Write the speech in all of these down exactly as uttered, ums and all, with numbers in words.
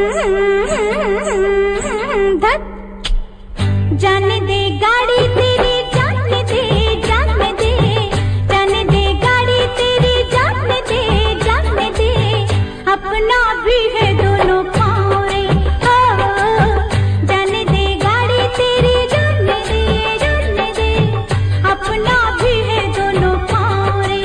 जाने दे गाड़ी तेरी जाने दे जाने दे जाने दे गाड़ी तेरी जाने दे जाने दे अपना भी है दोनों पाँव रे जाने दे गाड़ी तेरी जाने दे जाने दे अपना भी है दोनों पाँव रे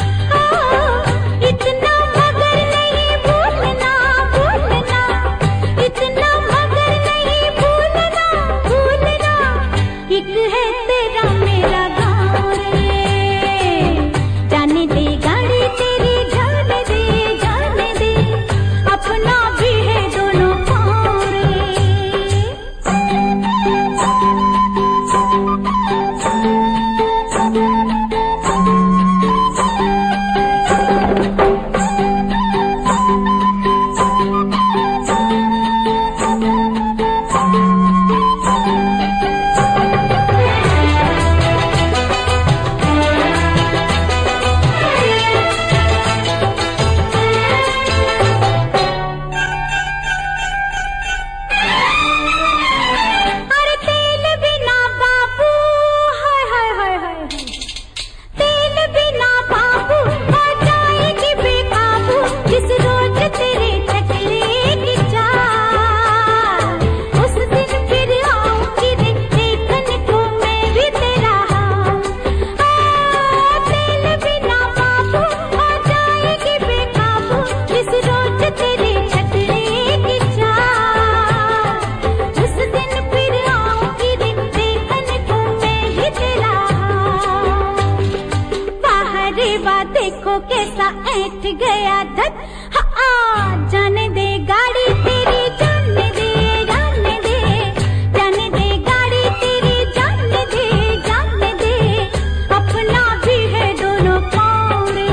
इतना मगर नहीं भूलना भूलना इतना मगर नहीं भूलना भूलना एक है तेरा मेरा गाँव रे जाने दे गाड़ी तेरी जाने दे जाने दे अपना भी है दोनों पाँव रे। अरे तेल बिना बाबू हाय हाय हाय हाय तेल बिना बाबू आ जाएगी बेकाबू जिस रोज तेरे चकले की चाल उस दिन फिर आऊंगी रे देखने को मैं भी तेरा हाल तेल बिना बाबू आ जाएगी बेकाबू जिस रोज तेरे चकले की चाल उस दिन फिर आऊंगी रे देखने को मैं भी तेरा हाल बाहर वा देखो कैसा ऐठ गया धत हाँ जाने दे गाड़ी तेरी जाने दे जाने दे जाने दे गाड़ी तेरी जाने दे जाने दे अपना भी है दोनों पाँव रे।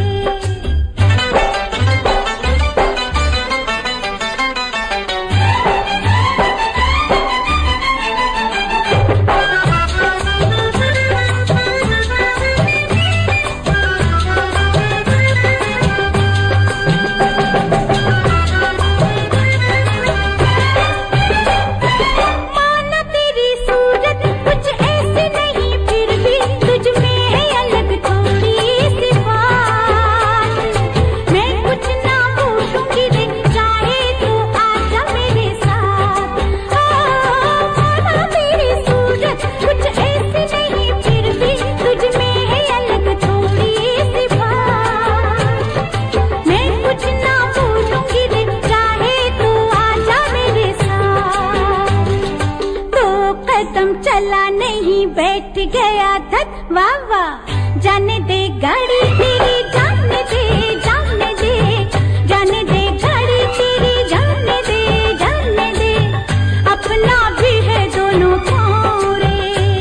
माना तेरी सूरत कुछ ऐसी नहीं फिर भी तुझ में है अलग थोड़ी सी बात मैं कुछ ना पूछूंगी रे चाहे तू आजा मेरे साथ माना तेरी सूरत कुछ ऐसी नहीं फिर भी तुझ में है अलग थोड़ी सी बात मैं कुछ ना पूछूंगी रे चाहे तू आजा मेरे साथ दो कदम चला नहीं बैठ गया धत वाह वाह जाने दे गाड़ी तेरी जाने दे जाने दे जाने दे गाड़ी तेरी जाने दे जाने दे अपना भी है दोनों पाँव रे।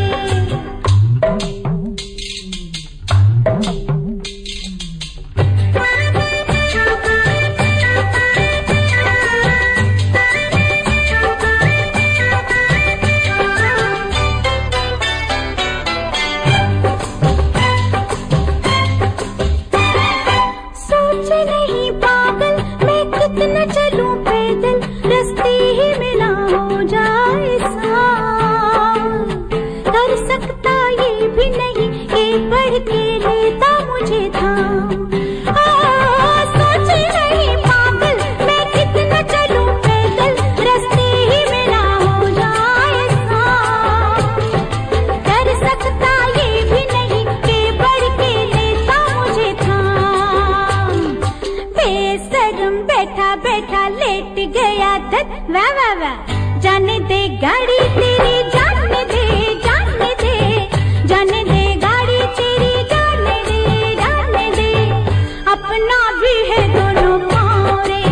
सोचे नहीं पागल मैं कितना चलूं पैदल रास्ते ही में ना हो जाए साल कर सकता ये भी नहीं कि बढ़ के लेता मुझे थाम सोचे नहीं पागल मैं कितना चलूं पैदल रास्ते ही में ना हो जाए साल कर सकता ये भी नहीं कि बढ़ के लेता मुझे थाम बेशरम बैठा बैठा लेट गया धत वाह वाह वाह जाने दे गाड़ी तेरी जाने दे जाने दे जाने दे गाड़ी तेरी जाने दे जाने दे अपना भी है दोनों पाँव रे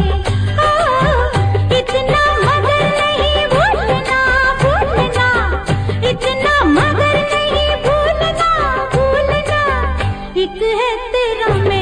इतना मगर नहीं भूलना भूलना इतना मगर नहीं भूलना भूलना एक है तेरा